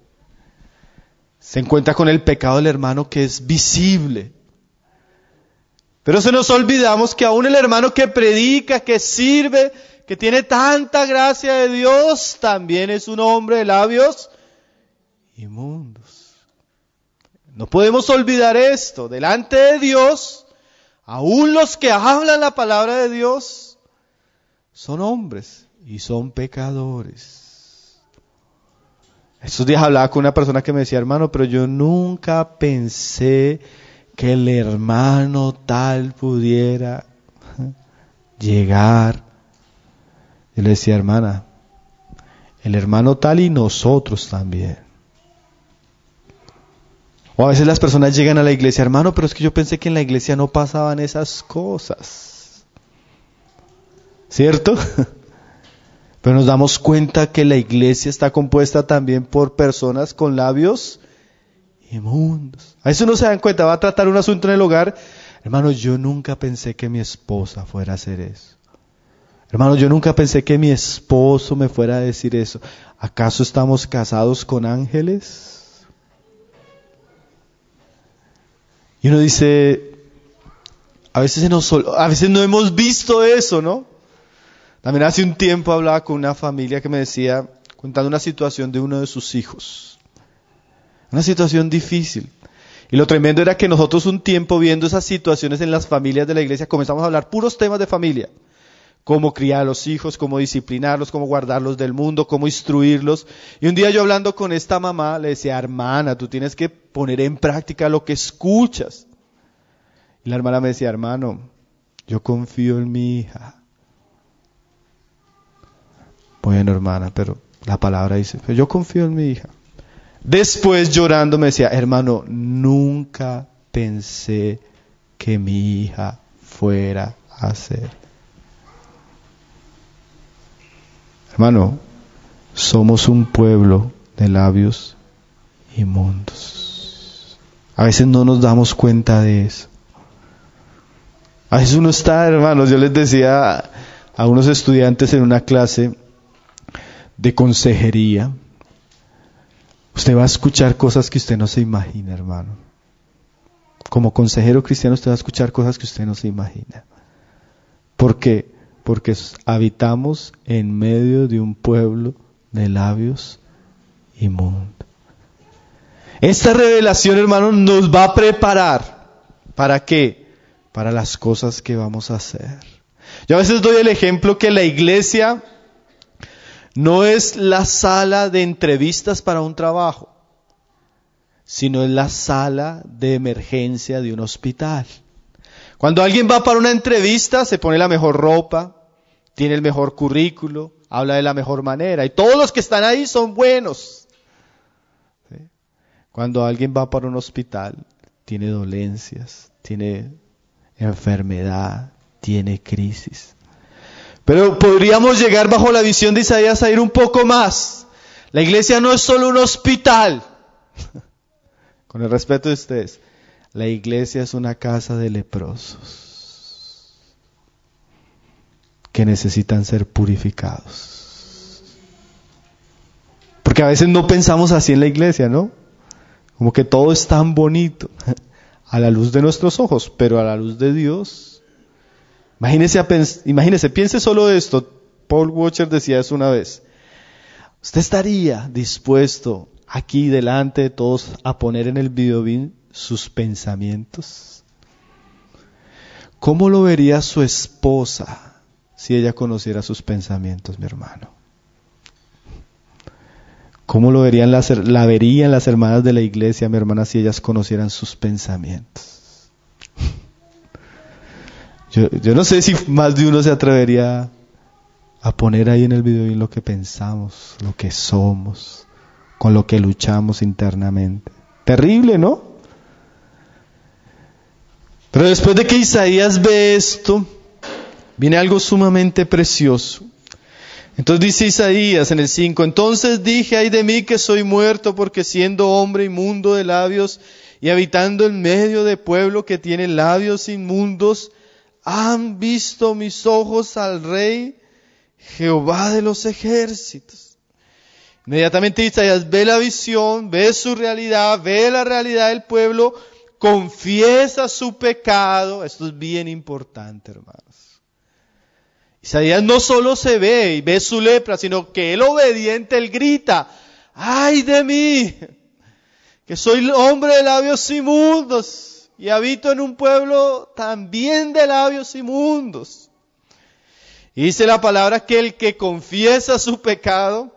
Speaker 1: Se encuentra con el pecado del hermano que es visible. Pero se nos olvidamos que aún el hermano que predica, que sirve, que tiene tanta gracia de Dios, también es un hombre de labios inmundos. No podemos olvidar esto. Delante de Dios, aún los que hablan la palabra de Dios son hombres y son pecadores. Estos días hablaba con una persona que me decía, hermano, pero yo nunca pensé que el hermano tal pudiera llegar. Yo le decía, hermana, el hermano tal y nosotros también. O a veces las personas llegan a la iglesia, hermano, pero es que yo pensé que en la iglesia no pasaban esas cosas. ¿Cierto? Pero nos damos cuenta que la iglesia está compuesta también por personas con labios inmundos. A eso no se dan cuenta, va a tratar un asunto en el hogar. Hermano, yo nunca pensé que mi esposa fuera a hacer eso. Hermano, yo nunca pensé que mi esposo me fuera a decir eso. ¿Acaso estamos casados con ángeles? Y uno dice, a veces no hemos visto eso, ¿no? También hace un tiempo hablaba con una familia que me decía, contando una situación de uno de sus hijos. Una situación difícil. Y lo tremendo era que nosotros un tiempo viendo esas situaciones en las familias de la iglesia, comenzamos a hablar puros temas de familia. Cómo criar a los hijos, cómo disciplinarlos, cómo guardarlos del mundo, cómo instruirlos. Y un día yo hablando con esta mamá, le decía, hermana, tú tienes que poner en práctica lo que escuchas. Y la hermana me decía, hermano, yo confío en mi hija. Bueno, hermana, pero la palabra dice, pero yo confío en mi hija. Después llorando me decía, hermano, nunca pensé que mi hija fuera a hacer. Hermano, somos un pueblo de labios inmundos. A veces no nos damos cuenta de eso. A veces uno está, hermanos, yo les decía a unos estudiantes en una clase de consejería, usted va a escuchar cosas que usted no se imagina, hermano. Como consejero cristiano usted va a escuchar cosas que usted no se imagina. ¿Por qué? Porque habitamos en medio de un pueblo de labios inmundos. Esta revelación, hermano, nos va a preparar. ¿Para qué? Para las cosas que vamos a hacer. Yo a veces doy el ejemplo que la iglesia no es la sala de entrevistas para un trabajo, sino es la sala de emergencia de un hospital. Cuando alguien va para una entrevista, se pone la mejor ropa, tiene el mejor currículo, habla de la mejor manera, y todos los que están ahí son buenos. ¿Sí? Cuando alguien va para un hospital, tiene dolencias, tiene enfermedad, tiene crisis. Pero podríamos llegar bajo la visión de Isaías a ir un poco más. La iglesia no es solo un hospital. Con el respeto de ustedes, la iglesia es una casa de leprosos que necesitan ser purificados. Porque a veces no pensamos así en la iglesia, ¿no? Como que todo es tan bonito a la luz de nuestros ojos, pero a la luz de Dios. Imagínese, piense solo esto. Paul Washer decía eso una vez. ¿Usted estaría dispuesto aquí delante de todos a poner en el videobin sus pensamientos? ¿Cómo lo vería su esposa si ella conociera sus pensamientos, mi hermano? ¿Cómo lo verían la verían las hermanas de la iglesia, mi hermana, si ellas conocieran sus pensamientos? Yo no sé si más de uno se atrevería a poner ahí en el video lo que pensamos, lo que somos, con lo que luchamos internamente. Terrible, ¿no? Pero después de que Isaías ve esto, viene algo sumamente precioso. Entonces dice Isaías en el 5, entonces dije, ay de mí que soy muerto, porque siendo hombre inmundo de labios y habitando en medio de pueblo que tiene labios inmundos, han visto mis ojos al Rey, Jehová de los ejércitos. Inmediatamente Isaías ve la visión, ve su realidad, ve la realidad del pueblo, confiesa su pecado. Esto es bien importante, hermanos. Isaías no solo se ve y ve su lepra, sino que él obediente, él grita, ¡ay de mí! Que soy hombre de labios inmundos y habito en un pueblo también de labios inmundos. Y dice la palabra que el que confiesa su pecado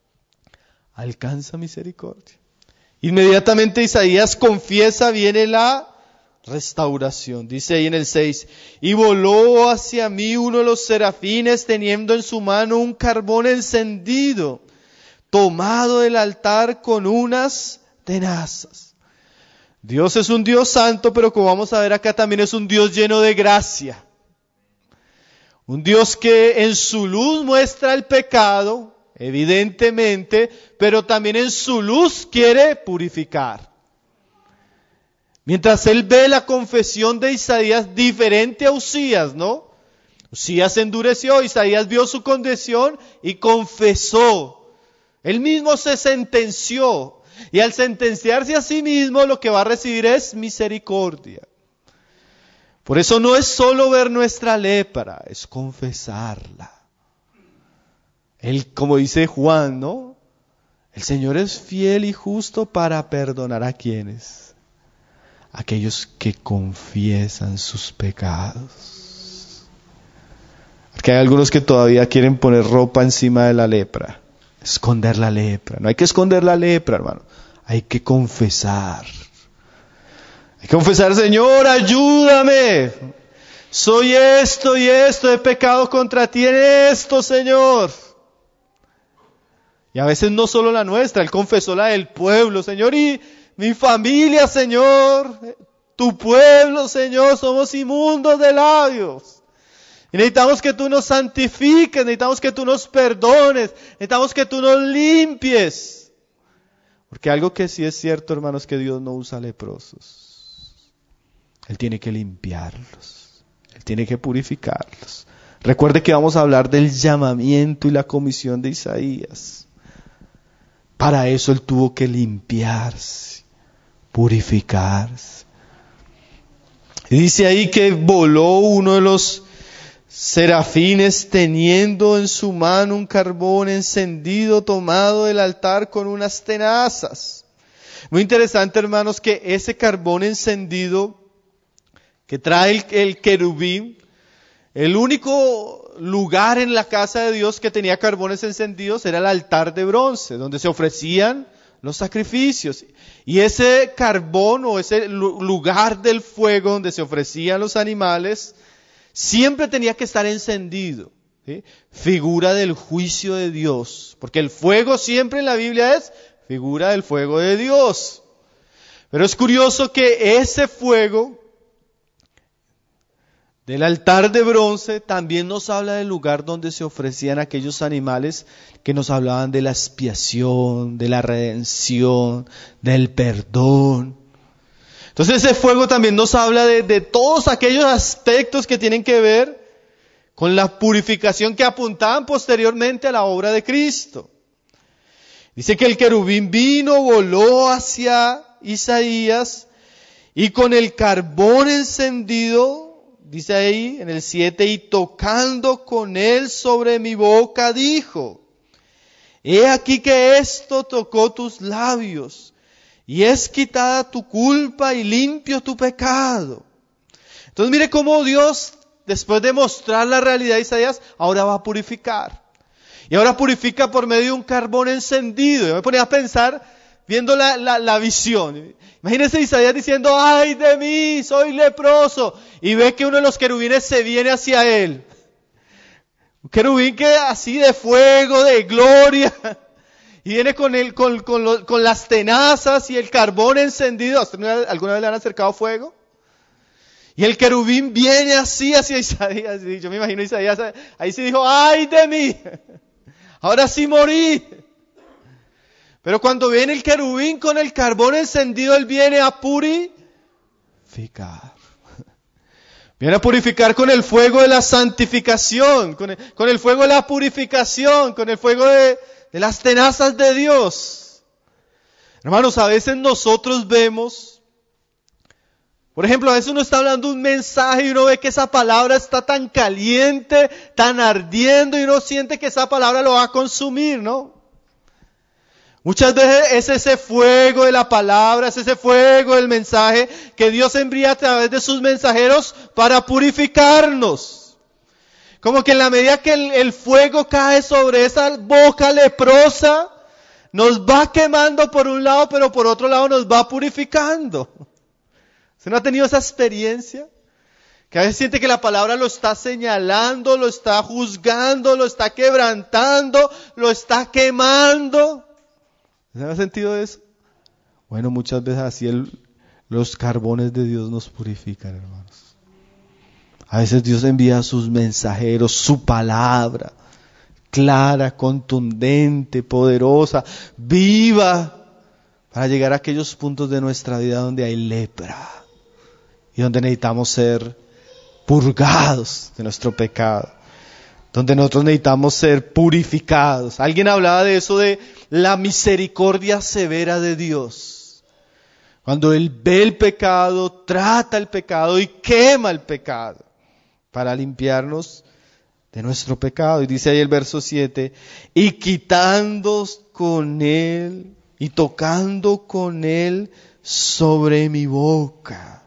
Speaker 1: alcanza misericordia. Inmediatamente Isaías confiesa, viene la restauración. Dice ahí en el 6, y voló hacia mí uno de los serafines teniendo en su mano un carbón encendido, tomado del altar con unas tenazas. Dios es un Dios santo, pero como vamos a ver acá también es un Dios lleno de gracia. Un Dios que en su luz muestra el pecado, evidentemente, pero también en su luz quiere purificar. Mientras él ve la confesión de Isaías diferente a Usías, ¿no? Usías se endureció, Isaías vio su condición y confesó. Él mismo se sentenció. Y al sentenciarse a sí mismo, lo que va a recibir es misericordia. Por eso no es solo ver nuestra lepra, es confesarla. Él, como dice Juan, ¿no? El Señor es fiel y justo para perdonar a quienes. Aquellos que confiesan sus pecados. Porque hay algunos que todavía quieren poner ropa encima de la lepra. Esconder la lepra. No hay que esconder la lepra, hermano. Hay que confesar. Hay que confesar, Señor, ayúdame. Soy esto y esto, he pecado contra ti en esto, Señor. Y a veces no solo la nuestra, Él confesó la del pueblo, Señor, y mi familia, Señor, tu pueblo, Señor, somos inmundos de labios. Y necesitamos que tú nos santifiques, necesitamos que tú nos perdones, necesitamos que tú nos limpies. Porque algo que sí es cierto, hermanos, es que Dios no usa leprosos. Él tiene que limpiarlos, Él tiene que purificarlos. Recuerde que vamos a hablar del llamamiento y la comisión de Isaías. Para eso Él tuvo que limpiarse, purificarse. Y dice ahí que voló uno de los serafines teniendo en su mano un carbón encendido tomado del altar con unas tenazas. Muy interesante, hermanos, que ese carbón encendido que trae el querubín, el único lugar en la casa de Dios que tenía carbones encendidos era el altar de bronce, donde se ofrecían los sacrificios. Y ese carbón o ese lugar del fuego donde se ofrecían los animales siempre tenía que estar encendido, ¿sí? Figura del juicio de Dios, porque el fuego siempre en la Biblia es figura del fuego de Dios. Pero es curioso que ese fuego del altar de bronce también nos habla del lugar donde se ofrecían aquellos animales que nos hablaban de la expiación, de la redención, del perdón. Entonces ese fuego también nos habla de todos aquellos aspectos que tienen que ver con la purificación que apuntaban posteriormente a la obra de Cristo. Dice que el querubín vino, voló hacia Isaías y con el carbón encendido, dice ahí en el 7, y tocando con él sobre mi boca dijo, he aquí que esto tocó tus labios. Y es quitada tu culpa y limpio tu pecado. Entonces mire cómo Dios, después de mostrar la realidad de Isaías, ahora va a purificar. Y ahora purifica por medio de un carbón encendido. Yo me ponía a pensar, viendo la visión. Imagínense Isaías diciendo, ¡ay de mí, soy leproso! Y ve que uno de los querubines se viene hacia él. Un querubín que así de fuego, de gloria. Y viene con las tenazas y el carbón encendido. ¿Alguna vez le han acercado fuego? Y el querubín viene así hacia Isaías. Y yo me imagino a Isaías, ahí sí dijo, ¡ay de mí! Ahora sí morí. Pero cuando viene el querubín con el carbón encendido, él viene a purificar. Viene a purificar con el fuego de la santificación, con el fuego de la purificación, con el fuego de las tenazas de Dios. Hermanos, a veces nosotros vemos Por ejemplo, a veces uno está hablando un mensaje y uno ve que esa palabra está tan caliente, tan ardiendo y uno siente que esa palabra lo va a consumir, ¿no? Muchas veces es ese fuego de la palabra, es ese fuego del mensaje que Dios envía a través de sus mensajeros para purificarnos. Como que en la medida que el fuego cae sobre esa boca leprosa, nos va quemando por un lado, pero por otro lado nos va purificando. ¿Usted no ha tenido esa experiencia? Que a veces siente que la palabra lo está señalando, lo está juzgando, lo está quebrantando, lo está quemando. ¿Se ha sentido eso? Bueno, muchas veces así los carbones de Dios nos purifican, hermanos. A veces Dios envía a sus mensajeros, su palabra, clara, contundente, poderosa, viva, para llegar a aquellos puntos de nuestra vida donde hay lepra y donde necesitamos ser purgados de nuestro pecado, donde nosotros necesitamos ser purificados. Alguien hablaba de eso, de la misericordia severa de Dios. Cuando Él ve el pecado, trata el pecado y quema el pecado para limpiarnos de nuestro pecado. Y dice ahí el verso 7, y quitando con Él y tocando con Él sobre mi boca.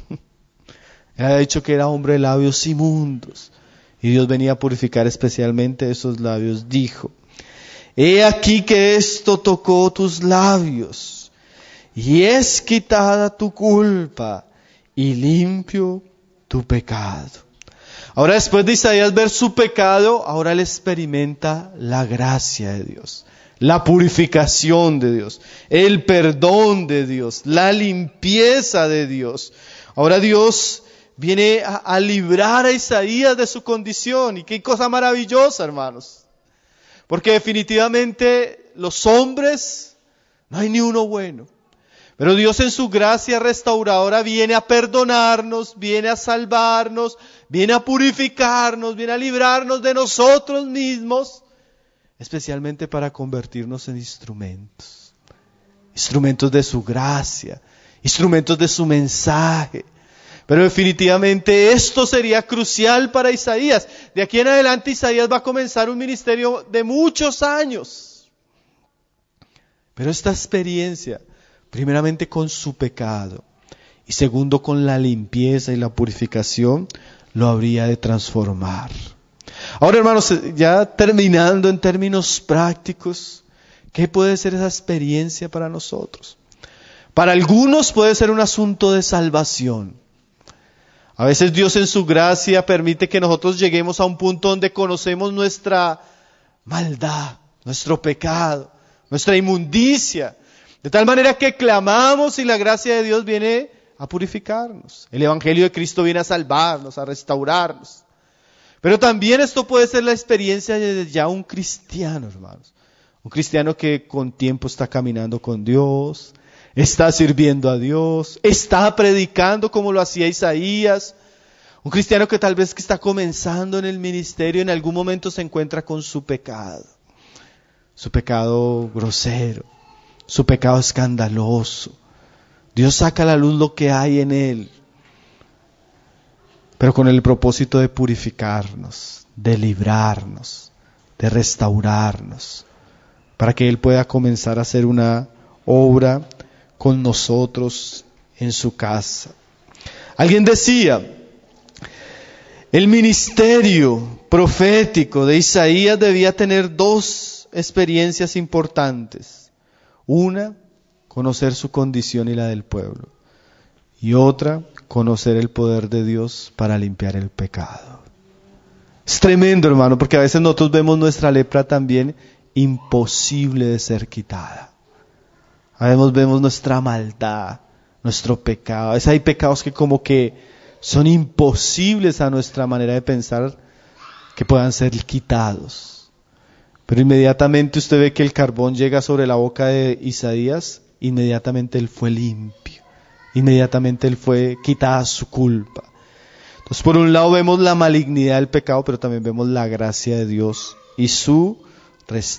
Speaker 1: Él había dicho que era hombre de labios inmundos. Y Dios venía a purificar especialmente esos labios. Dijo, he aquí que esto tocó tus labios, y es quitada tu culpa, y limpio tu pecado. Ahora, después de Isaías ver su pecado, ahora él experimenta la gracia de Dios, la purificación de Dios, el perdón de Dios, la limpieza de Dios. Ahora Dios viene a librar a Isaías de su condición. Y qué cosa maravillosa, hermanos. Porque definitivamente los hombres, no hay ni uno bueno. Pero Dios en su gracia restauradora viene a perdonarnos, viene a salvarnos, viene a purificarnos, viene a librarnos de nosotros mismos, especialmente para convertirnos en instrumentos. Instrumentos de su gracia, instrumentos de su mensaje. Pero definitivamente esto sería crucial para Isaías. De aquí en adelante Isaías va a comenzar un ministerio de muchos años. Pero esta experiencia, primeramente con su pecado y segundo con la limpieza y la purificación, lo habría de transformar. Ahora, hermanos, ya terminando en términos prácticos, ¿qué puede ser esa experiencia para nosotros? Para algunos puede ser un asunto de salvación. A veces Dios en su gracia permite que nosotros lleguemos a un punto donde conocemos nuestra maldad, nuestro pecado, nuestra inmundicia, de tal manera que clamamos y la gracia de Dios viene a purificarnos. El Evangelio de Cristo viene a salvarnos, a restaurarnos. Pero también esto puede ser la experiencia de ya un cristiano, hermanos. Un cristiano que con tiempo está caminando con Dios, está sirviendo a Dios, está predicando como lo hacía Isaías. Un cristiano que tal vez que está comenzando en el ministerio, en algún momento se encuentra con su pecado grosero, su pecado escandaloso. Dios saca a la luz lo que hay en él, pero con el propósito de purificarnos, de librarnos, de restaurarnos, para que Él pueda comenzar a hacer una obra con nosotros en su casa. Alguien decía, el ministerio profético de Isaías debía tener dos experiencias importantes. Una, conocer su condición y la del pueblo. Y otra, conocer el poder de Dios para limpiar el pecado. Es tremendo, hermano, porque a veces nosotros vemos nuestra lepra también imposible de ser quitada. A veces vemos nuestra maldad, nuestro pecado. A veces hay pecados que como que son imposibles a nuestra manera de pensar que puedan ser quitados. Pero inmediatamente usted ve que el carbón llega sobre la boca de Isaías, inmediatamente él fue limpio. Inmediatamente él fue quitada su culpa. Entonces por un lado vemos la malignidad del pecado, pero también vemos la gracia de Dios y su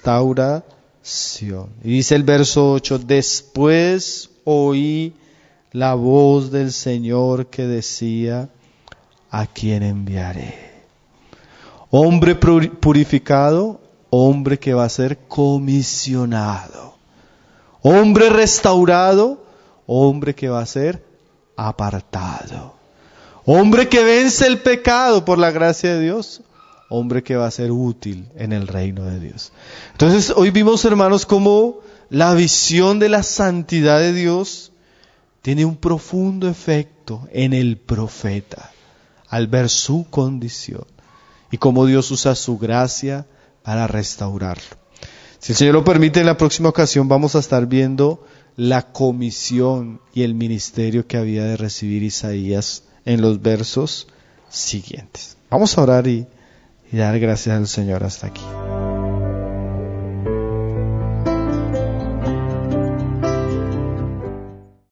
Speaker 1: restauración. Y dice el verso 8, después oí la voz del Señor que decía: ¿a quién enviaré? Hombre purificado, hombre que va a ser comisionado. Hombre restaurado, hombre que va a ser apartado. Hombre que vence el pecado por la gracia de Dios, hombre que va a ser útil en el reino de Dios. Entonces hoy vimos, hermanos, cómo la visión de la santidad de Dios tiene un profundo efecto en el profeta al ver su condición y cómo Dios usa su gracia para restaurarlo. Si el Señor lo permite, en la próxima ocasión vamos a estar viendo la comisión y el ministerio que había de recibir Isaías en los versos siguientes. Vamos a orar y dar gracias al Señor hasta aquí.